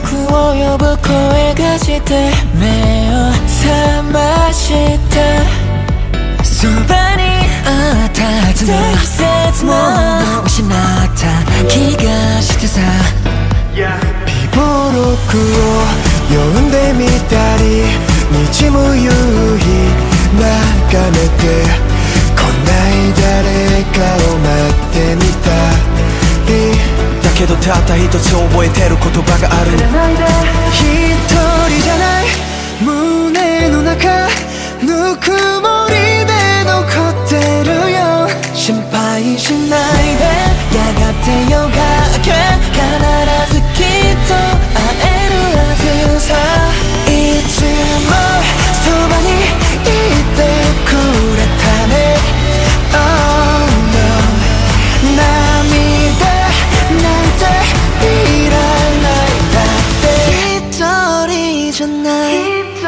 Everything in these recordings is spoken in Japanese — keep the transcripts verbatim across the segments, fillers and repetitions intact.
僕を呼ぶ声がして目を覚ましたそばにあったはずのものを失った気がしてさ備忘録を読んでみたり日も夕日眺めて来ない誰かを待ってみたりだけどたった一つ覚えてる言葉がある一人じゃない胸の中ぬくもりで残ってるよ心配しないでやがて夜が明け必ずきっと会えるはずさいつもそばにいてくれたね Oh no 涙なんていらないだって一人じゃない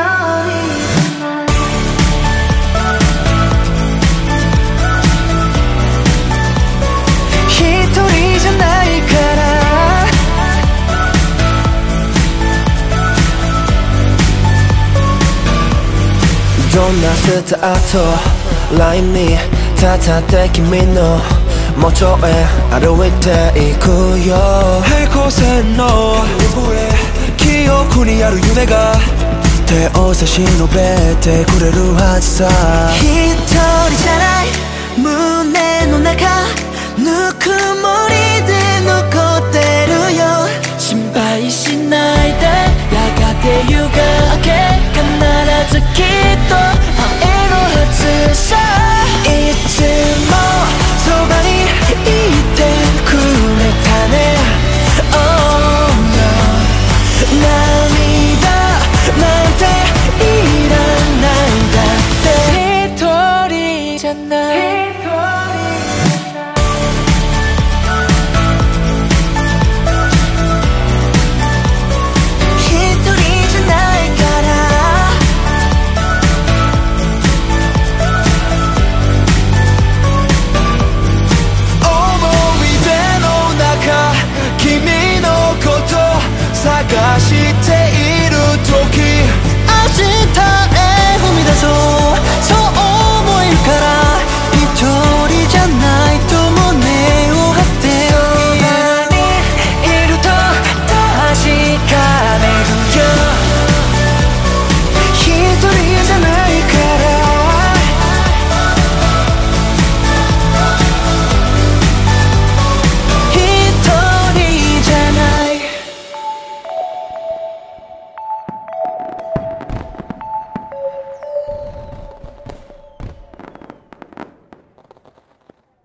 一人じゃないからどんなスタートラインに立って君の元へ歩いていくよ平行線の記憶にある夢が手を差し伸べてくれるはずさ一人じゃない胸の中ぬくもりで残ってるよ心配しないでやがて夜が明け必ずきっと会えるはず